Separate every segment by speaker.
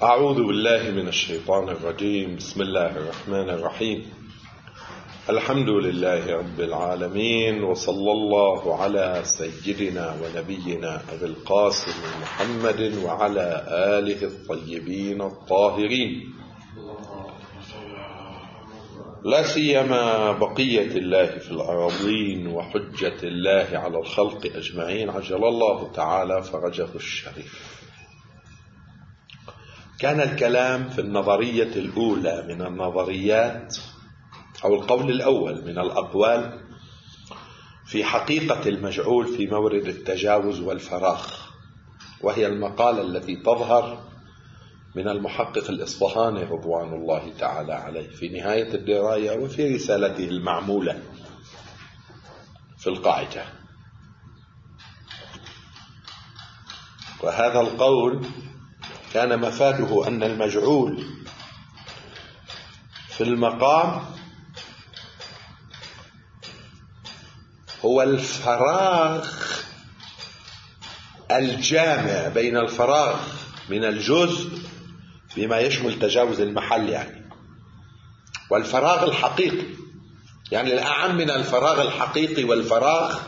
Speaker 1: أعوذ بالله من الشيطان الرجيم. بسم الله الرحمن الرحيم. الحمد لله رب العالمين، وصلى الله على سيدنا ونبينا أبي القاسم محمد وعلى آله الطيبين الطاهرين، لا سيما بقية الله في الأراضين وحجة الله على الخلق أجمعين، عجل الله تعالى فرجه الشريف. كان الكلام في النظرية الأولى من النظريات أو القول الأول من الأقوال في حقيقة المجعول في مورد التجاوز والفراغ، وهي المقالة التي تظهر من المحقق الإصفهاني رضوان الله تعالى عليه في نهاية الدراية وفي رسالته المعمولة في القاعدة. وهذا القول كان مفاده أن المجعول في المقام هو الفراغ الجامع بين الفراغ من الجزء بما يشمل تجاوز المحل والفراغ الحقيقي، الأعم من الفراغ الحقيقي والفراغ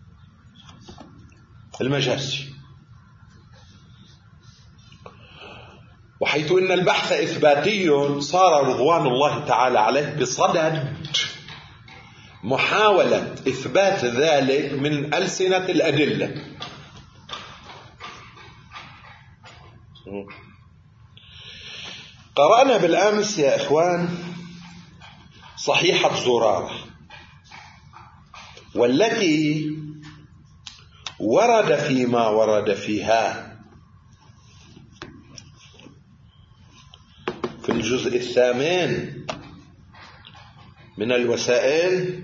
Speaker 1: المجازي. وحيث إن البحث إثباتي، صار رضوان الله تعالى عليه بصدد محاولة إثبات ذلك من ألسنة الأدلة. قرأنا بالأمس يا إخوان صحيحة زرارة، والتي ورد فيما ورد فيها في الجزء الثامن من الوسائل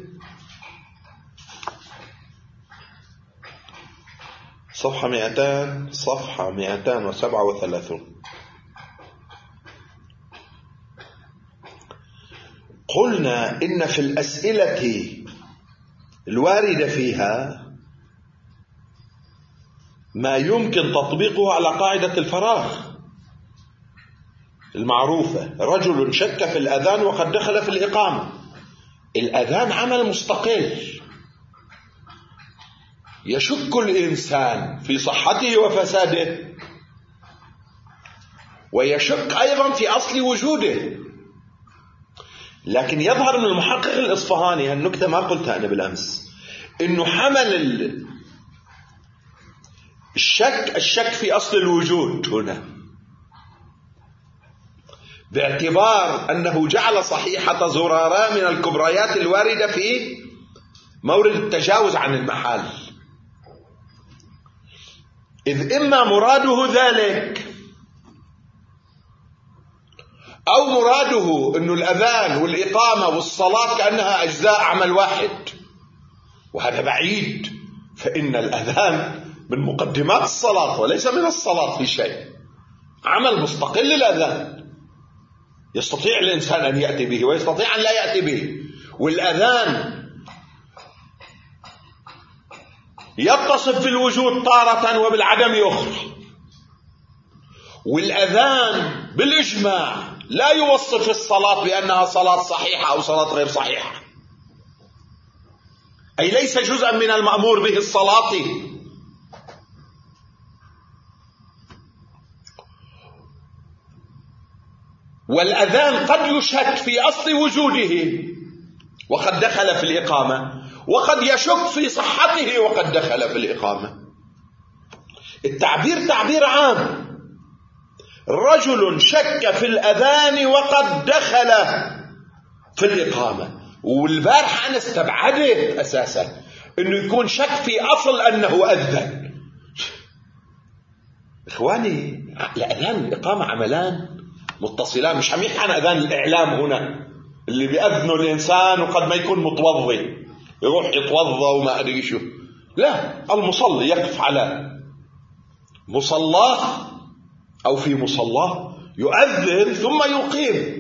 Speaker 1: صفحة 237. قلنا إن في الأسئلة الواردة فيها ما يمكن تطبيقه على قاعدة الفراغ المعروفة. رجل شك في الأذان وقد دخل في الإقامة. الأذان عمل مستقل، يشك الإنسان في صحته وفساده، ويشك أيضا في أصل وجوده. لكن يظهر من المحقق الإصفهاني هالنكتة ما قلتها أنا بالأمس، إنه حمل الشك في أصل الوجود هنا، باعتبار أنه جعل صحيحة زرارة من الكبريات الواردة في مورد التجاوز عن المحال، إذ إما مراده ذلك أو مراده أن الأذان والإقامة والصلاة كأنها أجزاء عمل واحد، وهذا بعيد، فإن الأذان من مقدمات الصلاة وليس من الصلاة في شيء، عمل مستقل. الأذان يستطيع الإنسان أن يأتي به ويستطيع أن لا يأتي به، والأذان يتصف بالوجود تارة وبالعدم أخرى، والأذان بالإجماع لا يوصف الصلاة بأنها صلاة صحيحة أو صلاة غير صحيحة، أي ليس جزءا من المأمور به الصلاة. والأذان قد يشك في أصل وجوده وقد دخل في الإقامة، وقد يشك في صحته وقد دخل في الإقامة. التعبير تعبير عام. رجل شك في الأذان وقد دخل في الإقامة، والبارح أنا استبعدت أساسا أنه يكون شك في أصل أنه أذن. إخواني، الأذان والإقامة عملان متصلان، مش حميح عن أذان الإعلام هنا اللي بيأذنه الإنسان وقد ما يكون متوضي يروح يتوضى وما أدري شو. لا، المصلي يقف على مصلاه أو في مصلاه يؤذن ثم يقيم.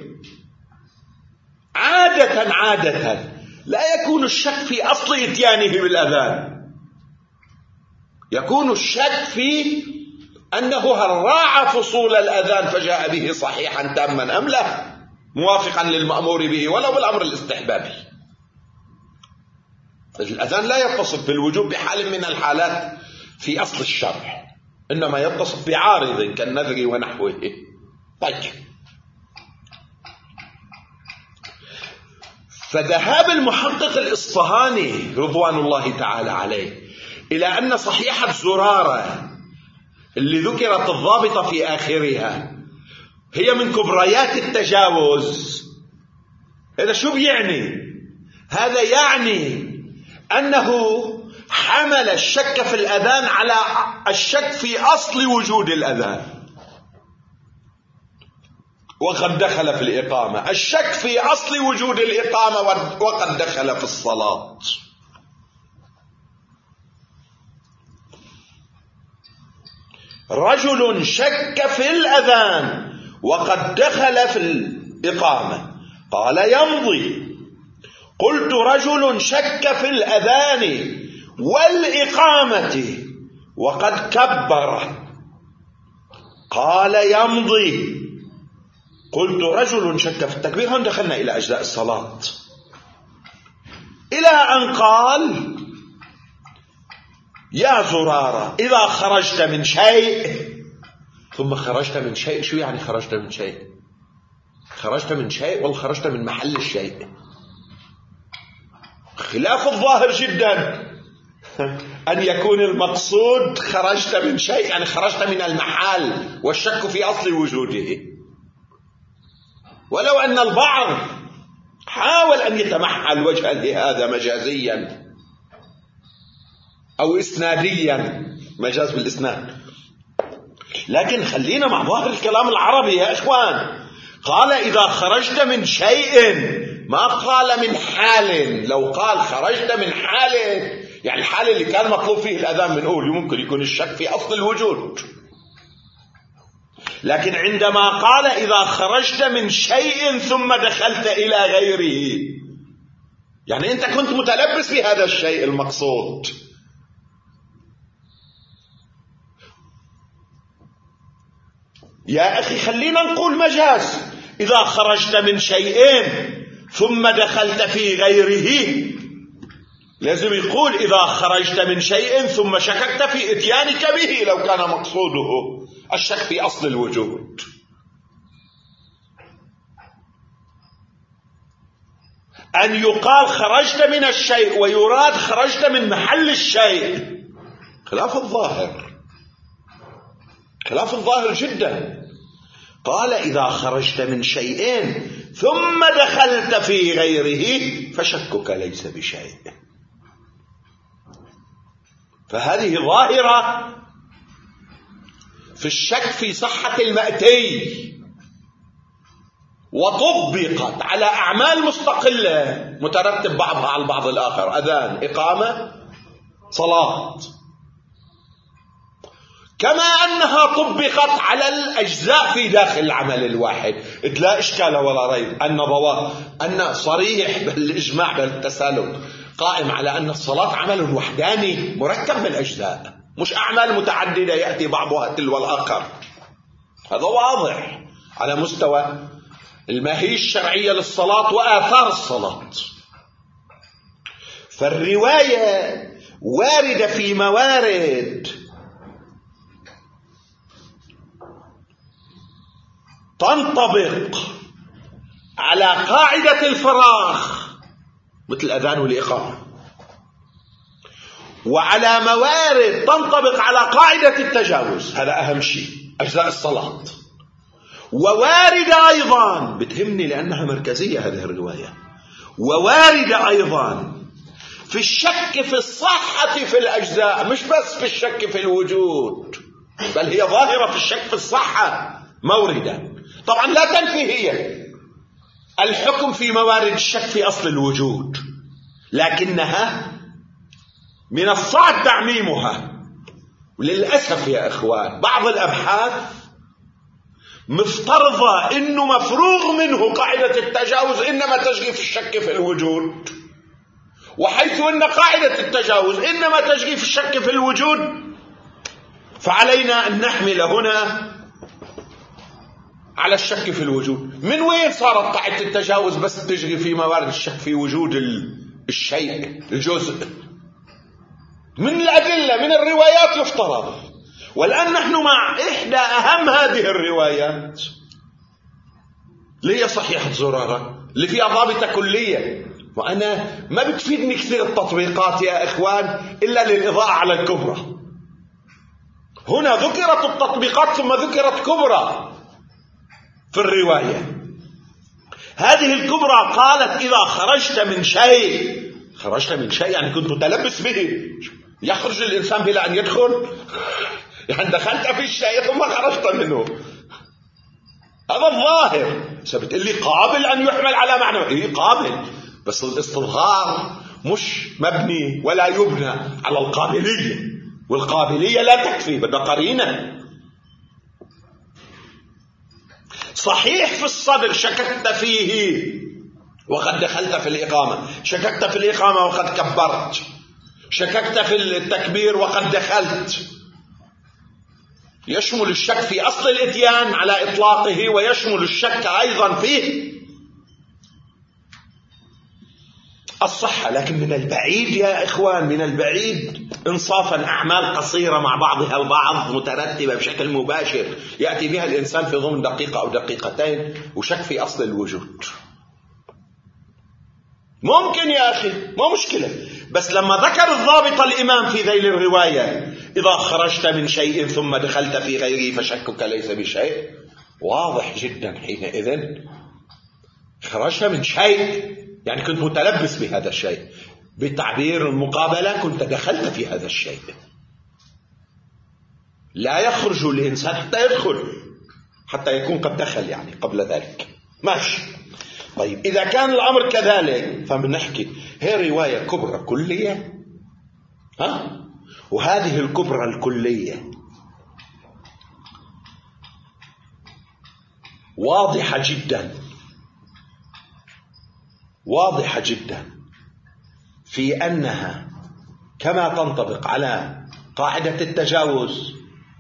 Speaker 1: عادة لا يكون الشك في أصل إتيانه بالأذان، يكون الشك في أنه هل راعى فصول الأذان فجاء به صحيحا تاما أم لا، موافقا للمأمور به ولو بالأمر الاستحبابي. الأذان لا يتصف بالوجوب بحال من الحالات في أصل الشرع، إنما يتصف بعارض كالنذر ونحوه. طيب، فذهاب المحقق الإصفهاني رضوان الله تعالى عليه إلى أن صحيحة زرارة اللي ذكرت الضابطة في آخرها هي من كبريات التجاوز، هذا شو بيعني؟ هذا يعني أنه حمل الشك في الأذان على الشك في أصل وجود الأذان، وقد دخل في الإقامة. الشك في أصل وجود الإقامة وقد دخل في الصلاة. رجل شك في الأذان وقد دخل في الإقامة قال يمضي. قلت رجل شك في الأذان والإقامة وقد كبر قال يمضي. قلت رجل شك في التكبير. هون دخلنا إلى أجزاء الصلاة، إلى أن قال يا زرارة إذا خرجت من شيء ثم خرجت من شيء. شو يعني خرجت من شيء؟ خرجت من شيء ولا خرجت من محل الشيء؟ خلاف الظاهر جدا أن يكون المقصود خرجت من شيء يعني خرجت من المحل والشك في أصل وجوده، ولو أن البعض حاول أن يتمحل وجه لهذا مجازيا أو إسناديا، مجاز بالإسناد. لكن خلينا مع ظاهر الكلام العربي يا إخوان. قال إذا خرجت من شيء، ما قال من حال. لو قال خرجت من حال يعني الحال اللي كان مطلوب فيه الأذان بنقول ممكن يكون الشك في أصل الوجود. لكن عندما قال إذا خرجت من شيء ثم دخلت إلى غيره، يعني أنت كنت متلبس بهذا الشيء المقصود. يا أخي خلينا نقول مجاز. إذا خرجت من شيء ثم دخلت في غيره، لازم يقول إذا خرجت من شيء ثم شككت في إتيانك به، لو كان مقصوده الشك في أصل الوجود. أن يقال خرجت من الشيء ويراد خرجت من محل الشيء خلاف الظاهر، خلاف الظاهر جدا. قال إذا خرجت من شيء ثم دخلت في غيره فشكك ليس بشيء. فهذه ظاهرة في الشك في صحة المأتي، وطبقت على أعمال مستقلة مترتب بعضها على البعض الآخر، أذان، إقامة، صلاة، كما أنها طبقت على الأجزاء في داخل العمل الواحد. لا إشكال ولا ريب أن صريح بالإجماع بالتسالك قائم على أن الصلاة عمل وحداني مركب من أجزاء، مش أعمال متعددة يأتي بعضها تلو الآخر. هذا واضح على مستوى الماهية الشرعية للصلاة وآثار الصلاة. فالرواية واردة في موارد تنطبق على قاعدة الفراغ مثل الأذان والإقامة، وعلى موارد تنطبق على قاعدة التجاوز، هذا أهم شيء أجزاء الصلاة. وواردة أيضا بتهمني لأنها مركزية هذه الرواية، وواردة أيضا في الشك في الصحة في الأجزاء، مش بس في الشك في الوجود، بل هي ظاهرة في الشك في الصحة موردة. طبعا لا تنفي هي الحكم في موارد الشك في أصل الوجود، لكنها من الصعب تعميمها. وللأسف يا إخوان بعض الأبحاث مفترضة إنه مفروغ منه قاعدة التجاوز إنما تجري في الشك في الوجود، وحيث أن قاعدة التجاوز إنما تجري في الشك في الوجود، فعلينا أن نحمل هنا على الشك في الوجود. من وين صارت قاعدة التجاوز بس تجري في موارد الشك في وجود الشيء الجزء؟ من الأدلة من الروايات يفترض. والآن نحن مع إحدى أهم هذه الروايات اللي هي صحيحة زرارة اللي فيها ضابطة كلية. وأنا ما بتفيدني كثير التطبيقات يا إخوان إلا للإضاءة على الكبرى. هنا ذكرت التطبيقات ثم ذكرت كبرى في الرواية. هذه الكبرى قالت إذا خرجت من شيء يعني كنت متلبس به. يخرج الإنسان بلا أن يدخل؟ يعني دخلت في الشيء ثم خرجت منه، هذا الظاهر. بتقول لي قابل أن يحمل على معنى، إيه قابل، بس الاستظهار مش مبني ولا يبنى على القابلية، والقابلية لا تكفي، بدنا قرينة. صحيح في الصدر شككت فيه وقد دخلت في الإقامة، شككت في الإقامة وقد كبرت، شككت في التكبير وقد دخلت. يشمل الشك في أصل الإتيان على إطلاقه، ويشمل الشك أيضا في الصحة. لكن من البعيد يا إخوان، من البعيد إنصافا أعمال قصيرة مع بعضها البعض مترتبة بشكل مباشر يأتي بها الإنسان في ضمن دقيقة أو دقيقتين وشك في أصل الوجود. ممكن يا أخي، ما مشكلة، بس لما ذكر الضابط الإمام في ذيل الرواية إذا خرجت من شيء ثم دخلت في غيره فشكك ليس بشيء، واضح جدا حينئذ خرجت من شيء يعني كنت متلبس بهذا الشيء، بتعبير المقابلة كنت دخلت في هذا الشيء. لا يخرج الإنسان حتى يدخل، حتى يكون قد دخل يعني قبل ذلك. ماشي. طيب إذا كان الأمر كذلك فبنحكي هي رواية كبرى كلية، وهذه الكبرى الكلية واضحة جدا في أنها كما تنطبق على قاعدة التجاوز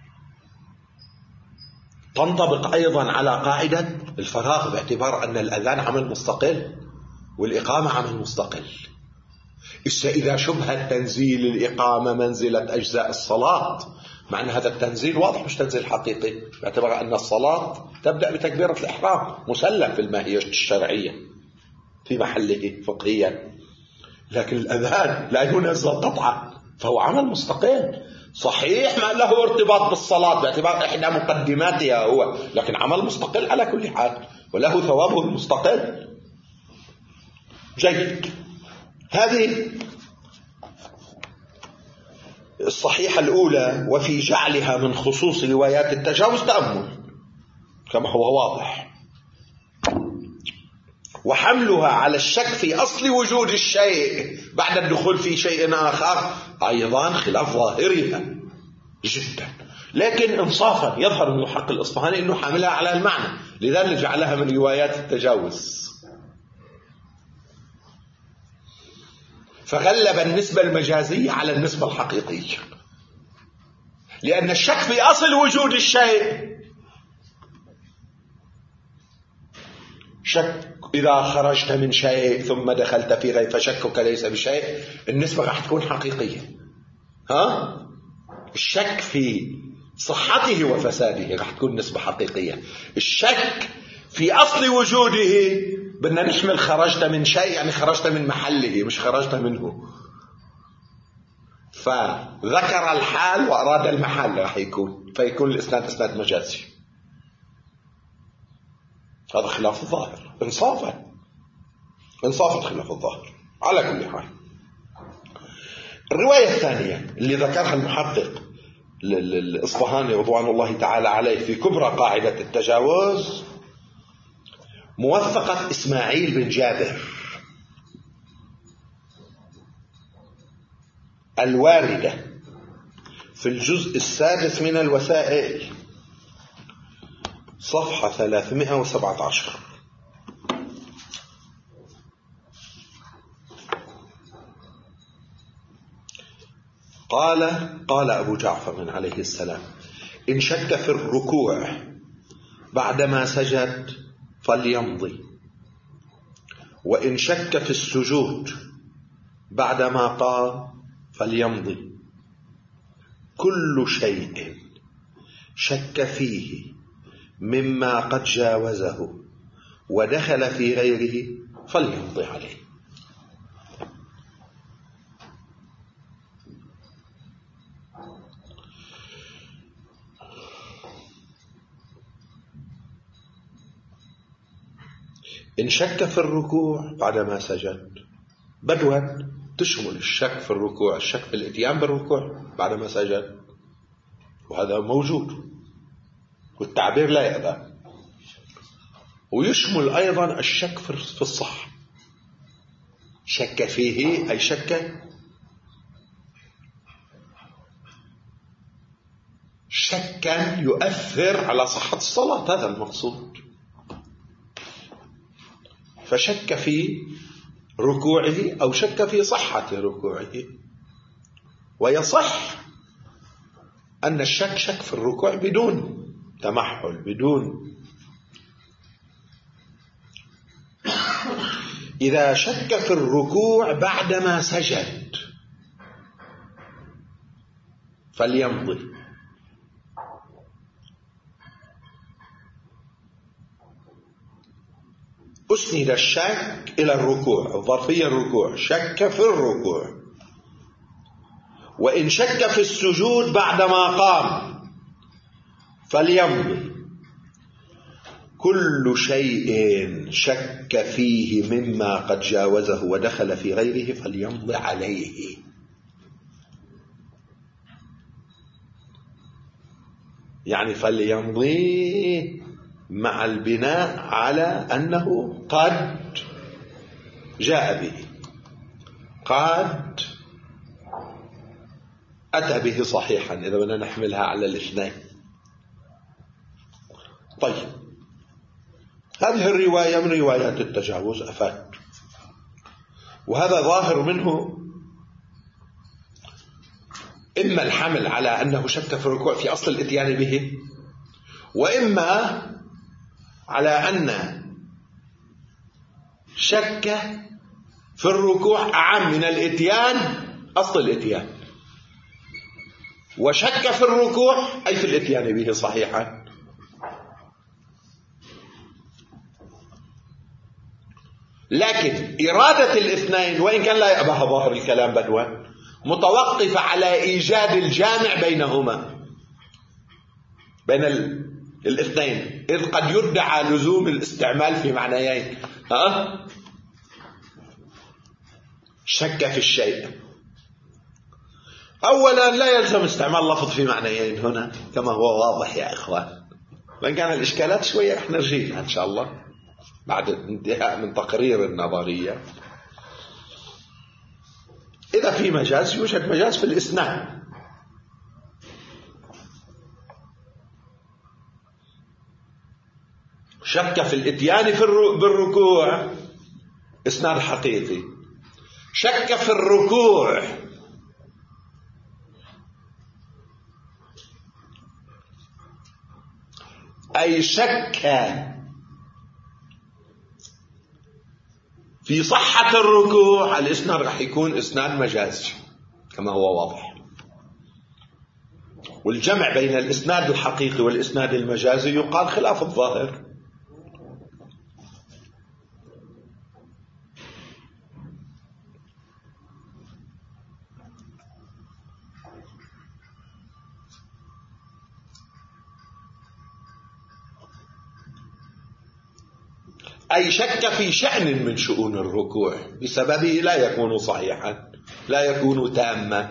Speaker 1: تنطبق أيضا على قاعدة الفراغ، باعتبار أن الأذان عمل مستقل والإقامة عمل مستقل. إذا شبه التنزيل الإقامة منزلة أجزاء الصلاة، مع أن هذا التنزيل واضح مش تنزيل حقيقي، باعتبار أن الصلاة تبدأ بتكبيرة الإحرام مسلم في الماهية الشرعية في محله فقهيا، لكن الأذان لا ينزل قطعا فهو عمل مستقل. صحيح ما له ارتباط بالصلاة باعتبار إحدى مقدماتها هو، لكن عمل مستقل على كل حال وله ثوابه المستقل. جيد. هذه الصحيحة الأولى. وفي جعلها من خصوص روايات التجاوز تأمل كما هو واضح، وحملها على الشك في أصل وجود الشيء بعد الدخول في شيء آخر أيضا خلاف ظاهرها جدا. لكن إنصافا يظهر من حق الإصفهاني أنه حملها على المعنى، لذلك جعلها من روايات التجاوز، فغلب النسبة المجازية على النسبة الحقيقية، لأن الشك في أصل وجود الشيء شك. إذا خرجت من شيء ثم دخلت في غير فشكك ليس بشيء، النسبة راح تكون حقيقية. الشك في صحته وفساده راح تكون نسبة حقيقية. الشك في أصل وجوده بدنا نحمل خرجت من شيء يعني خرجت من محله مش خرجت منه، فذكر الحال وأراد المحل راح يكون، فيكون الإسناد إسناد مجازي. هذا خلاف الظاهر إنصافا خلاف الظاهر. على كل حال الرواية الثانية اللي ذكرها المحقق الإصفهاني رضوان الله تعالى عليه في كبرى قاعدة التجاوز موثقة إسماعيل بن جابر الواردة في الجزء السادس من الوسائل صفحة 317. قال أبو جعفر عليه السلام: إن شك في الركوع بعدما سجد فليمضي، وإن شك في السجود بعدما قام فليمضي. كل شيء شك فيه مما قد جاوزه ودخل في غيره فليمضي عليه. إن شك في الركوع بعدما سجد، بدوا تشمل الشك في الركوع الشك في الاتيان بالركوع بعدما سجد، وهذا موجود والتعبير لا يأبى. ويشمل أيضا الشك في الصح. شك فيه أي شكا يؤثر على صحة الصلاة، هذا المقصود. فشك في ركوعه أو شك في صحة ركوعه. ويصح أن الشك شك في الركوع بدون تمحل، بدون. إذا شك في الركوع بعدما سجد فليمضي. أسند الشك إلى الركوع، الظرفية الركوع، شك في الركوع. وإن شك في السجود بعدما قام فليمضي. كل شيء شك فيه مما قد جاوزه ودخل في غيره فليمضي عليه. يعني فليمضي مع البناء على أنه قد جاء به، قد أتى به صحيحا، إذا بدنا نحملها على الاثنين. طيب، هذه الرواية من روايات التجاوز أفاد، وهذا ظاهر منه إما الحمل على أنه شك في الركوع في أصل الإتيان به، وإما على أن شك في الركوع أعم من الإتيان، أصل الإتيان، وشك في الركوع أي في الإتيان به صحيحا. لكن إرادة الاثنين وإن كان لا يأبها ظاهر الكلام بدوا متوقفة على إيجاد الجامع بينهما، بين الاثنين، إذ قد يدعى لزوم الاستعمال في معنيين. شك في الشيء، أولا لا يلزم استعمال لفظ في معنيين هنا كما هو واضح يا إخوان، وإن كان الإشكالات شوية احنا نرجيها إن شاء الله بعد انتهاء من تقرير النظرية. إذا في مجاز يوجد مجاز في الإسناد. شك في الإتيان بالركوع إسناد حقيقي. شك في الركوع أي شك في صحة الركوع، الإسناد رح يكون إسناد مجازي كما هو واضح. والجمع بين الإسناد الحقيقي والإسناد المجازي يقال خلاف الظاهر. أي شك في شأن من شؤون الركوع بسببه لا يكون صحيحا، لا يكون تاما.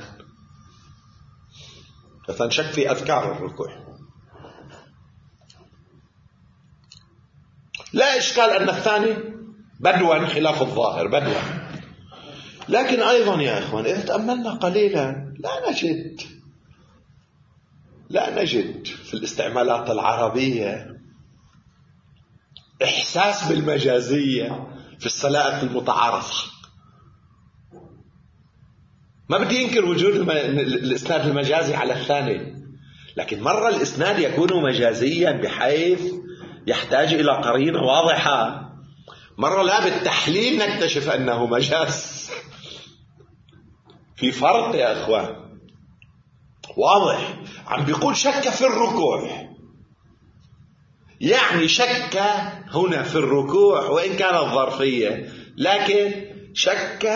Speaker 1: مثلا شك في أذكار الركوع، لا إشكال أن الثاني بدوا خلاف الظاهر بدوا. لكن أيضا يا إخوان إذا تأملنا قليلا لا نجد في الاستعمالات العربية إحساس بالمجازية في السلائق المتعارفة. ما بدي ينكر وجود الإسناد المجازي على الثاني، لكن مرة الإسناد يكون مجازيا بحيث يحتاج إلى قرينة واضحة، مرة لا، بالتحليل نكتشف أنه مجاز. في فرق يا أخوان واضح. عم بيقول شك في الركوع، يعني شك هنا في الركوع وإن كانت ظرفية، لكن شك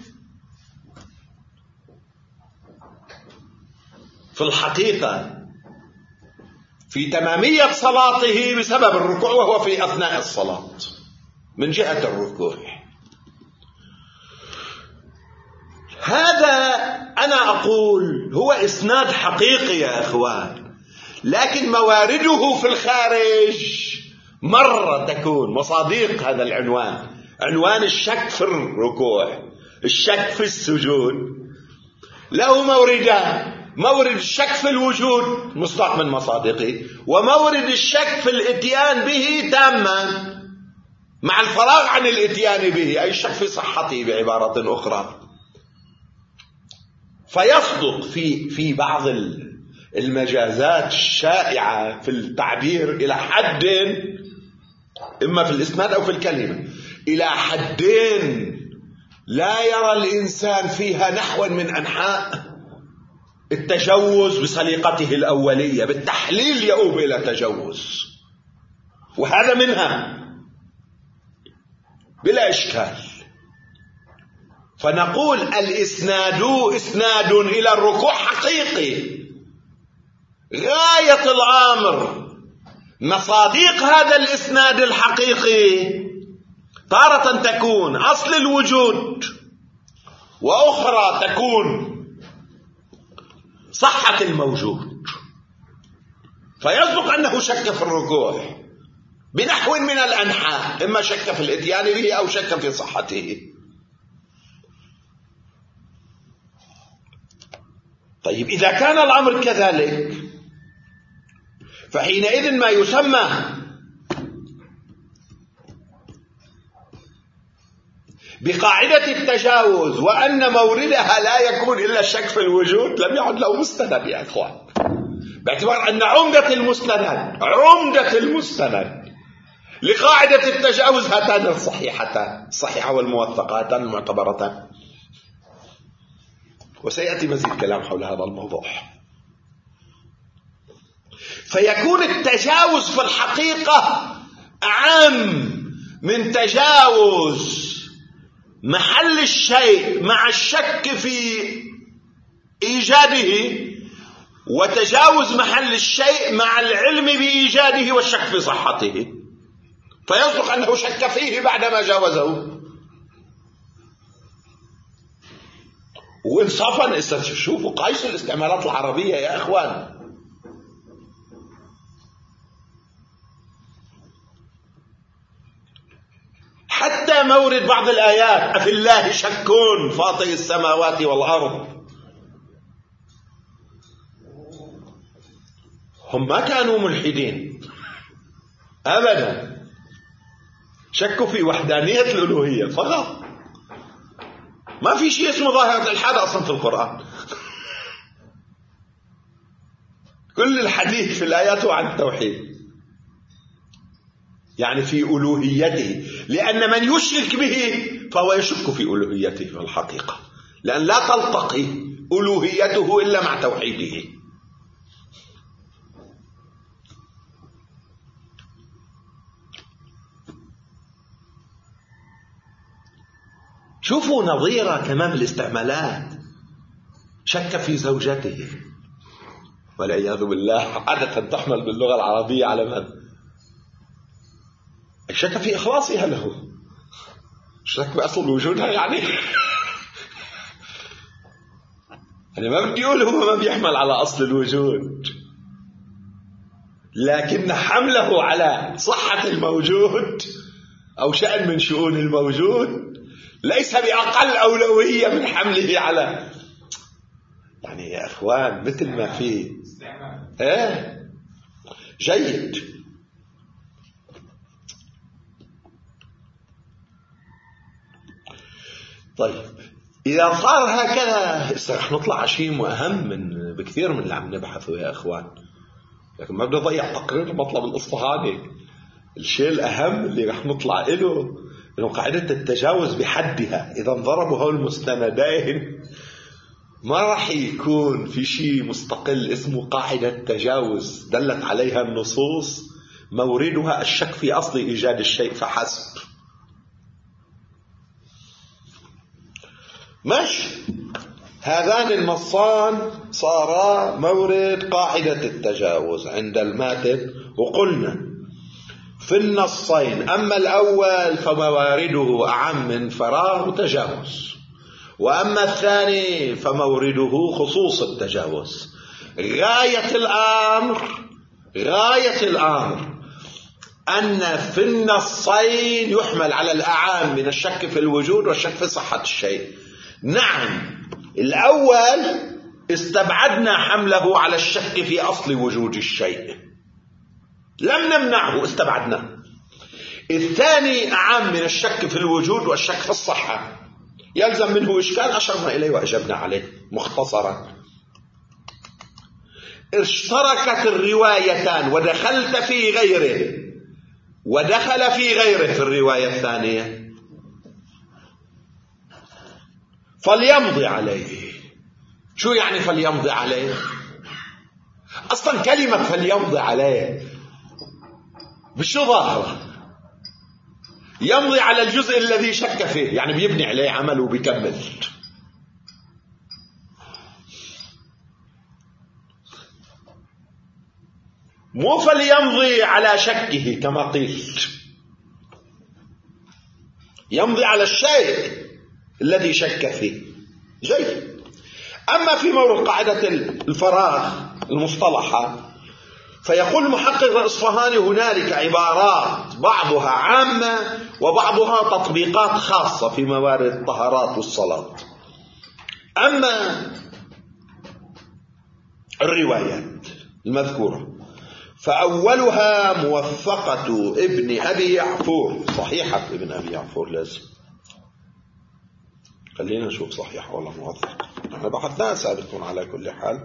Speaker 1: في الحقيقة في تمامية صلاته بسبب الركوع، وهو في أثناء الصلاة من جهة الركوع. هذا أنا أقول هو إسناد حقيقي يا أخوان، لكن موارده في الخارج مرة تكون مصادق هذا العنوان، عنوان الشك في الركوع، الشك في السجود، له موردان: مورد الشك في الوجود مصداق من مصادقه، ومورد الشك في الاتيان به تاما مع الفراغ عن الاتيان به، أي الشك في صحته بعبارة أخرى. فيصدق في بعض المجازات الشائعة في التعبير إلى حد، إما في الإسناد أو في الكلمة، إلى حدين لا يرى الإنسان فيها نحوا من أنحاء التجوز بسليقته الأولية، بالتحليل يؤوب إلى تجوز، وهذا منها بلا إشكال. فنقول الإسناد إسناد إلى الركوع حقيقي غاية الأمر. مصادق هذا الإسناد الحقيقي تارة تكون أصل الوجود، وأخرى تكون صحة الموجود. فيصدق أنه شك في الركوع بنحو من الأنحاء، إما شك في الإتيان به أو شك في صحته. طيب إذا كان الأمر كذلك، فحينئذ ما يسمى بقاعدة التجاوز وأن موردها لا يكون إلا الشك في الوجود لم يعد له مستند يا إخوان، باعتبار أن عمدة المستند لقاعدة التجاوز هاتان الصحيحتان، الصحيحة والموثقتان المعتبرتان. وسيأتي مزيد كلام حول هذا الموضوع. فيكون التجاوز في الحقيقة أعم من تجاوز محل الشيء مع الشك في إيجاده، وتجاوز محل الشيء مع العلم بإيجاده والشك في صحته. فيصدق أنه شك فيه بعدما جاوزه. وإنصافا شوفوا قيسوا الاستعمالات العربية يا أخوان. حتى مورد بعض الآيات: أفي الله شك فاطر السماوات والأرض. هم ما كانوا ملحدين أبدا، شكوا في وحدانية الألوهية فقط. ما في شيء اسمه ظاهرة الإلحاد أصلا في القرآن. كل الحديث في الآيات هو عن التوحيد، يعني في ألوهيته، لأن من يشرك به فهو يشك في ألوهيته في الحقيقة، لأن لا تلتقي ألوهيته إلا مع توحيده. شوفوا نظيرة كمان بالاستعمالات: شك في زوجته، والعياذ بالله. عادة تحمل باللغة العربية على من؟ شك في إخلاصها له، شك بأصل وجودها، يعني أنا ما بدي أقول هو ما بيحمل على أصل الوجود، لكن حمله على صحة الموجود أو شأن من شؤون الموجود ليس بأقل أولوية من حمله على، يعني يا أخوان مثل ما في جيد. طيب إذا صار هكذا رح نطلع على شيء أهم بكثير من اللي عم نبحثه يا إخوان. لكن ما بدي أضيع تقرير المطلب الإصفهاني. الشيء الأهم اللي رح نطلع له إنه قاعدة التجاوز بحدها إذا انضربوا هول المستندين ما رح يكون في شيء مستقل اسمه قاعدة تجاوز دلت عليها النصوص موردها الشك في أصل إيجاد الشيء فحسب. ماشي، هذان النصان صارا مورد قاعدة التجاوز عند الماتن. وقلنا في النصين أما الأول فموارده أعم من فراغ وتجاوز، وأما الثاني فمورده خصوص التجاوز. غاية الأمر أن في النصين يحمل على الأعام من الشك في الوجود والشك في صحة الشيء. نعم، الأول استبعدنا حمله على الشك في أصل وجود الشيء، لم نمنعه، استبعدنا. الثاني أعام من الشك في الوجود والشك في الصحة، يلزم منه إشكال أشرنا إليه وأجبنا عليه مختصرا. اشتركت الروايتان ودخلت في غيره ودخل في غيره في الرواية الثانية فليمضي عليه. شو يعني فليمضي عليه؟ أصلا كلمة فليمضي عليه بشو ظاهرة؟ يمضي على الجزء الذي شك فيه، يعني بيبني عليه عمله وبيكمل. مو فليمضي على شكه كما قيل، يمضي على الشيء الذي شك فيه. جيد. أما في مورد قاعدة الفراغ المصطلحة فيقول المحقق الإصفهاني هنالك عبارات بعضها عامة وبعضها تطبيقات خاصة في موارد الطهارات والصلاة. أما الروايات المذكورة فأولها موثقة ابن أبي يعفور، صحيحة ابن أبي يعفور. لازم خلينا نشوف صحيحة ولا موثقة، احنا بحثناها سابقا. على كل حال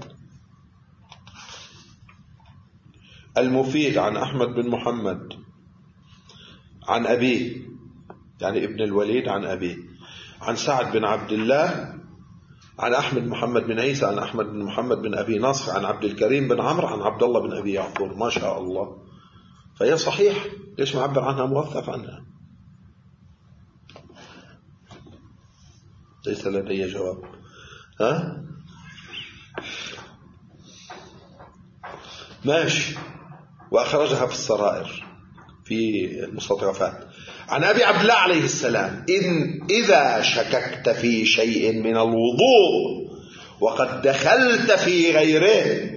Speaker 1: المفيد عن أحمد بن محمد عن أبيه، يعني ابن الوليد عن أبيه، عن سعد بن عبد الله عن أحمد محمد بن عيسى عن أحمد بن محمد بن أبي نصر عن عبد الكريم بن عمرو عن عبد الله بن أبي يعفور. ما شاء الله، فهي صحيح. ليش ما عبر عنها موثق عنها؟ ليس لدي جواب. ها ماشي. وأخرجها في السرائر في المستطرفات عن أبي عبد الله عليه السلام: إذا شككت في شيء من الوضوء وقد دخلت في غيره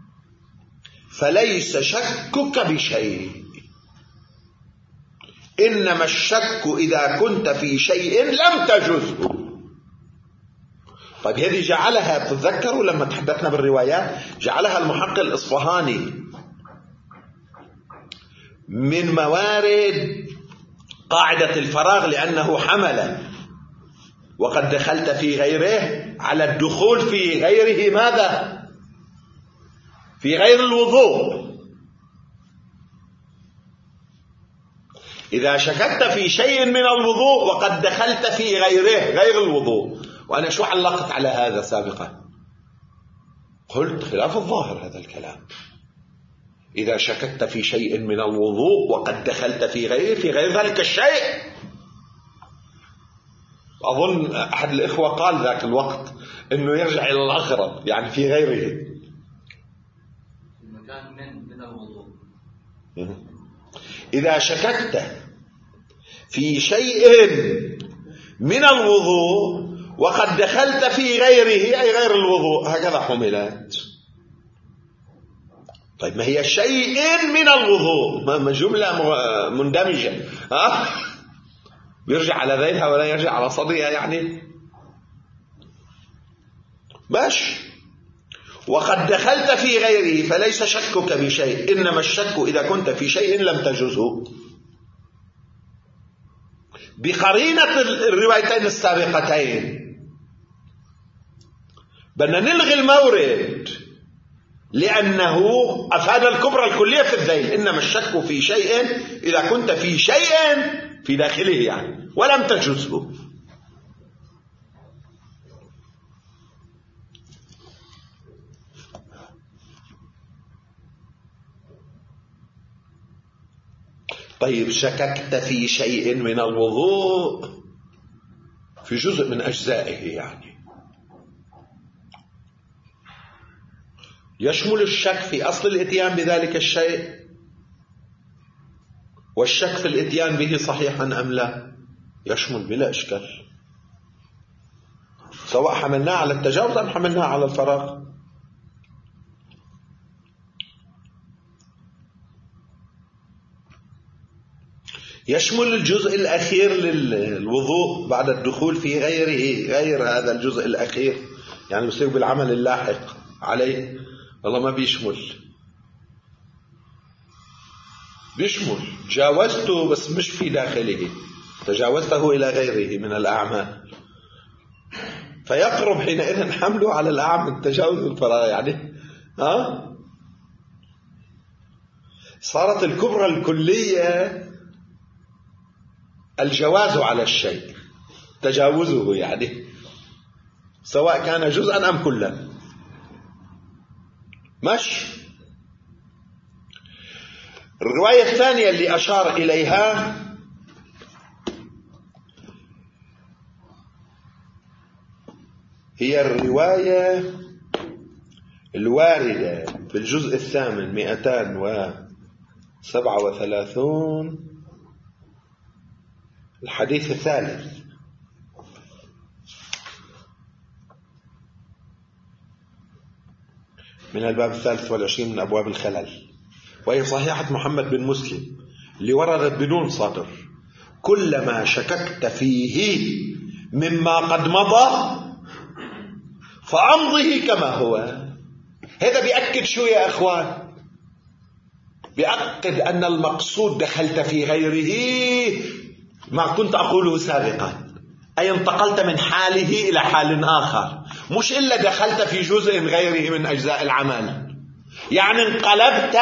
Speaker 1: فليس شكك بشيء، إنما الشك إذا كنت في شيء لم تجزه. طيب هذه جعلها، تتذكروا لما تحدثنا بالروايات جعلها المحقق الإصفهاني من موارد قاعدة الفراغ لأنه حمل وقد دخلت في غيره على الدخول في غيره. ماذا؟ في غير الوضوء. إذا شككت في شيء من الوضوء وقد دخلت في غيره غير الوضوء. وأنا شو علقت على هذا سابقا؟ قلت خلاف الظاهر هذا الكلام. إذا شككت في شيء من الوضوء وقد دخلت في غيره في غير ذلك الشيء. أظن أحد الإخوة قال ذاك الوقت إنه يرجع إلى الأغرب، يعني في غيره،
Speaker 2: المكان من الوضوء.
Speaker 1: إذا شككت في شيء من الوضوء وقد دخلت في غيره أي غير الوضوء، هكذا حملت. طيب ما هي شيء من الوضوء؟ ما جملة مندمجة، يرجع على ذيلها ولا يرجع على صدرها يعني. ماشي. وقد دخلت في غيره فليس شكك بشيء، إنما الشك إذا كنت في شيء لم تجزه. بقرينة الروايتين السابقتين بدنا نلغي المورد لأنه أفاد الكبرى الكلية في الذيل. إنما الشك في شيء إذا كنت في شيء في داخله يعني ولم تجزه. طيب شككت في شيء من الوضوء في جزء من أجزائه يعني يشمل الشك في أصل الإتيان بذلك الشيء والشك في الإتيان به صحيحا أم لا، يشمل بلا إشكال، سواء حملناه على التجاوز أم حملناه على الفراغ. يشمل الجزء الأخير للوضوء بعد الدخول في غير هذا الجزء الأخير، يعني بصير بالعمل اللاحق عليه. والله ما بيشمل جاوزته بس مش في داخله، تجاوزته إلى غيره من الأعمال، فيقرب حينئذ حمله على الأعمى التجاوز الفراغ يعني. صارت الكبرى الكلية الجواز على الشيء، تجاوزه يعني سواء كان جزءا أم كلا. ماشي. الرواية الثانية اللي أشار إليها هي الرواية الواردة في الجزء الثامن 237 الحديث الثالث من الباب 23 من أبواب الخلل، وهي صحيحة محمد بن مسلم اللي وردت بدون صدر: كلما شككت فيه مما قد مضى فأمضه كما هو. هذا بيأكد شو يا أخوان؟ بيأكد أن المقصود دخلت في غيره ما كنت أقوله سابقا، أي انتقلت من حاله إلى حال آخر، مش إلا دخلت في جزء غيره من أجزاء العمل، يعني انقلبت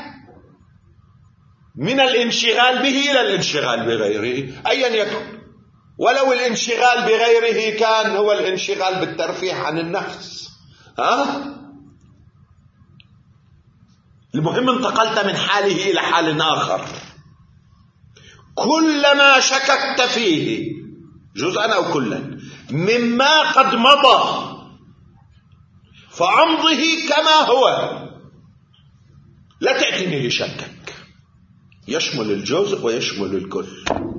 Speaker 1: من الانشغال به إلى الانشغال بغيره أيا يكن، ولو الانشغال بغيره كان هو الانشغال بالترفيه عن النفس. المهم انتقلت من حاله إلى حال آخر. كلما شككت فيه جزءا أو كلا مما قد مضى فأمضه كما هو، لا تأتني لشكك، يشمل الجزء ويشمل الكل.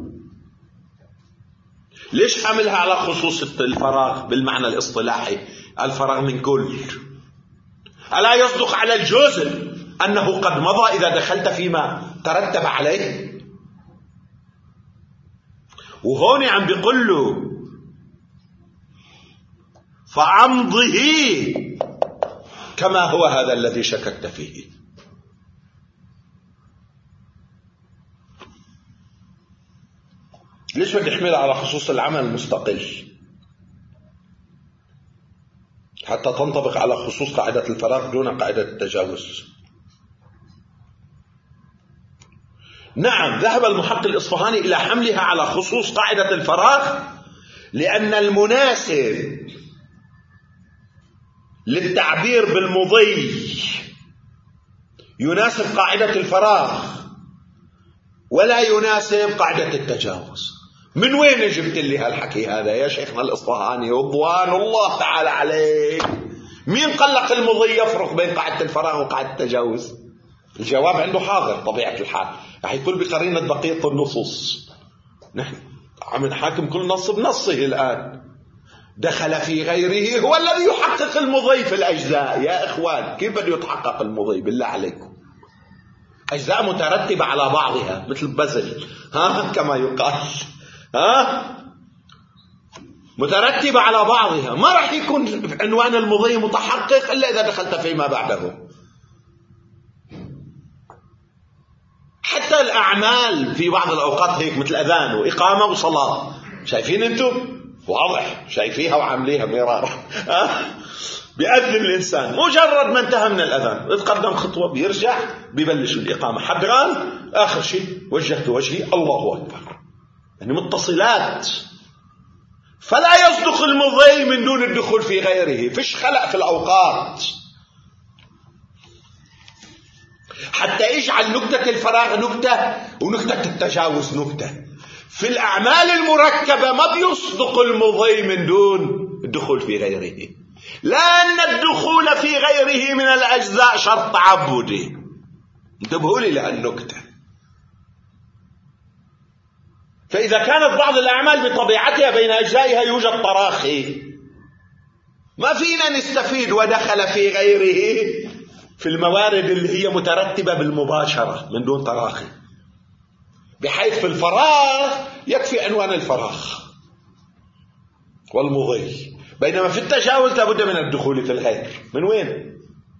Speaker 1: ليش حملها على خصوص الفراغ بالمعنى الاصطلاحي؟ الفراغ من كل، ألا يصدق على الجزء أنه قد مضى إذا دخلت فيما ترتب عليه؟ وهون عم بيقول له فأمضه كما هو هذا الذي شككت فيه. ليش بدي احملها على خصوص العمل المستقل حتى تنطبق على خصوص قاعدة الفراغ دون قاعدة التجاوز؟ نعم، ذهب المحقق الإصفهاني إلى حملها على خصوص قاعدة الفراغ لأن المناسب للتعبير بالمضي يناسب قاعدة الفراغ ولا يناسب قاعدة التجاوز. من وين جبت لي هالحكي هذا يا شيخنا الإصفهاني رضوان الله تعالى عليك؟ مين قال لك المضي يفرق بين قاعدة الفراغ وقاعدة التجاوز؟ الجواب عنده حاضر طبيعة الحال، رح يقول بقرينة بقية النصوص. نحن عم نحاكم كل نص بنصه الآن. دخل في غيره هو الذي يحقق المضي في الأجزاء. يا إخوان كيف بده يتحقق المضي بالله عليكم؟ أجزاء مترتبة على بعضها مثل بزل كما يقال، مترتبة على بعضها، ما رح يكون عنوان المضي متحقق إلا إذا دخلت فيما بعده. حتى الأعمال في بعض الأوقات هيك مثل أذان وإقامة وصلاة، شايفين أنتم؟ واضح شايفيها وعامليها مرارا. بيأذن الإنسان، مجرد ما انتهى من الأذان يتقدم خطوة بيرجع بيبلش الإقامة، حدران آخر شيء وجهت وجهي الله أكبر، يعني متصلات. فلا يصدق المضي من دون الدخول في غيره، فيش خلق في الأوقات حتى يجعل نكتة الفراغ نكتة ونكتة التجاوز نكتة. في الأعمال المركبة ما بيصدق المضي من دون الدخول في غيره، لأن الدخول في غيره من الأجزاء شرط تعبدي. انتبهوا لي لهالنكتة. فإذا كانت بعض الأعمال بطبيعتها بين أجزائها يوجد تراخي، ما فينا نستفيد ودخل في غيره في الموارد اللي هي مترتبة بالمباشرة من دون تراخي، بحيث في الفراغ يكفي عنوان الفراغ والمضي، بينما في التجاوز لابد من الدخول في الغير. من وين؟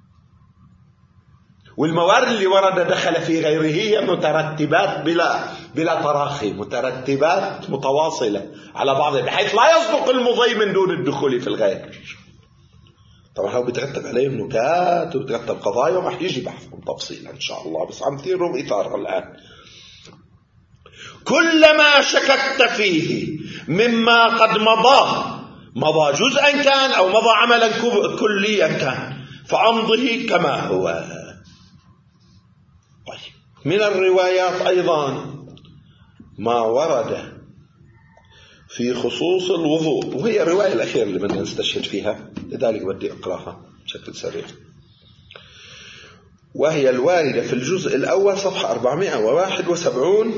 Speaker 1: والموارد اللي ورد دخل في غيره هي مترتبات بلا تراخي، مترتبات متواصلة على بعضها، بحيث لا يصدق المضي من دون الدخول في الغير. طبعا هو بيترتب عليهم نكات وبيترتب قضايا وراح يجي بحثهم تفصيلا إن شاء الله، بس عم ثيرهم إثارة الآن. كلما شككت فيه مما قد مضى جزءا كان أو مضى عملا كليا كان فأمضه كما هو. طيب، من الروايات أيضا ما ورد في خصوص الوضوء، وهي الرواية الأخيرة اللي بدنا نستشهد فيها، لذلك بدي أقرأها بشكل سريع، وهي الواردة في الجزء الأول صفحة 471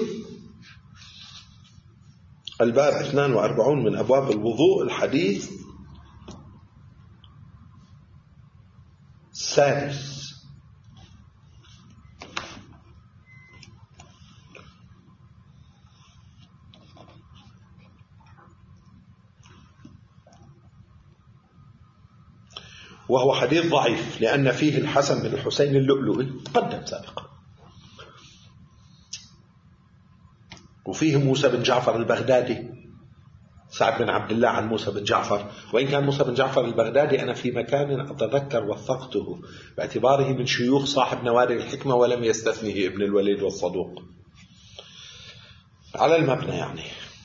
Speaker 1: الباب 42 من أبواب الوضوء، الحديث السادس. وهو حديث ضعيف لأن فيه الحسن بن الحسين اللؤلؤي تقدم سابقا، وفيه موسى بن جعفر البغدادي، سعد بن عبد الله عن موسى بن جعفر، وإن كان موسى بن جعفر البغدادي أنا في مكان أتذكر وثقته باعتباره من شيوخ صاحب نوادر الحكمة ولم يستثنه ابن الوليد والصدوق على المبنى، يعني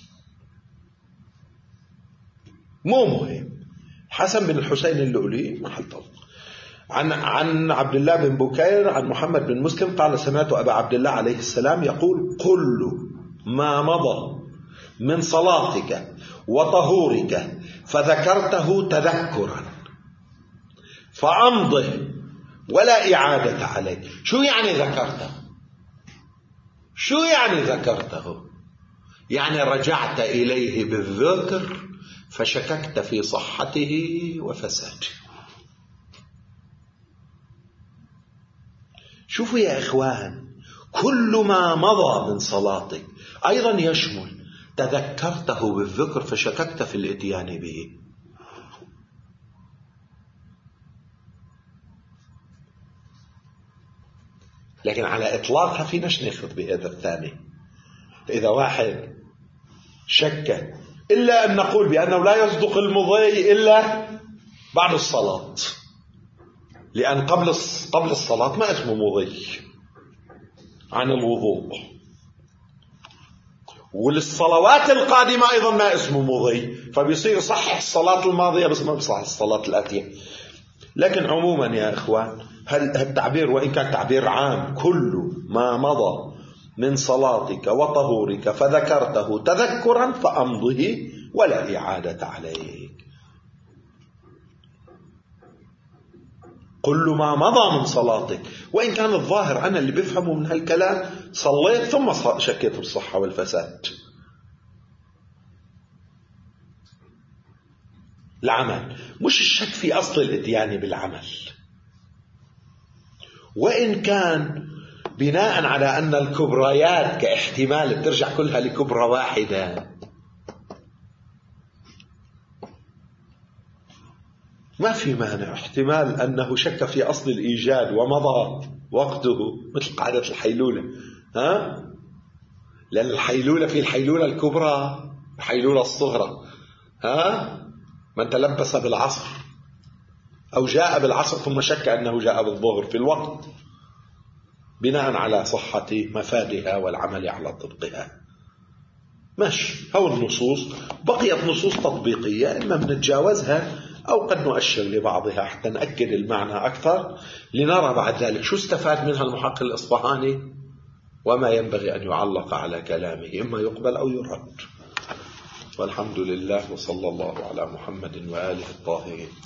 Speaker 1: مو مهم. حسن بن الحسين اللؤلؤي محل طلق. عن عبد الله بن بكير عن محمد بن مسلم قال سمعت أبا عبد الله عليه السلام يقول كل ما مضى من صلاتك وطهورك فذكرته تذكرا فأمضه ولا إعادة عليه. شو يعني ذكرته؟ شو يعني ذكرته؟ يعني رجعت إليه بالذكر فشككت في صحته وفساده. شوفوا يا إخوان، كل ما مضى من صلاتك أيضا يشمل تذكرته بالذكر فشككت في الاتيان به. لكن على إطلاقها فيناش ناخذ بهذا الثاني. إذا واحد شك إلا أن نقول بأنه لا يصدق المضي إلا بعد الصلاة، لأن قبل الصلاة ما اسمه مضي عن الوضوء، وللصلوات القادمة أيضا ما اسمه مضي، فبيصير صحح الصلاة الماضية بس ما بصح الصلاة الآتية. لكن عموما يا إخوان التعبير وإن كان تعبير عام، كل ما مضى من صلاتك وطهورك فذكرته تذكرا فأمضه ولا إعادة عليك. كل ما مضى من صلاتك، وإن كان الظاهر أنا اللي بفهمه من هالكلام صليت ثم شكيت بالصحة والفساد. العمل مش الشك في أصل الإتيان بالعمل، وإن كان بناء على أن الكبريات كاحتمال بترجع كلها لكبرى واحدة، ما في مانع احتمال أنه شك في أصل الإيجاد ومضى وقته، مثل قاعدة الحيلولة. لأن الحيلولة في الحيلولة الكبرى الحيلولة الصغرى. من تلبس بالعصر أو جاء بالعصر ثم شك أنه جاء بالظهر في الوقت بناء على صحة مفادها والعمل على طبقها. ماشي، أو النصوص بقيت نصوص تطبيقية إما بنتجاوزها أو قد نؤشر لبعضها حتى نأكد المعنى أكثر، لنرى بعد ذلك شو استفاد منها المحقق الإصفهاني وما ينبغي أن يعلق على كلامه، إما يقبل أو يرد. والحمد لله، وصلى الله على محمد وآله الطاهرين.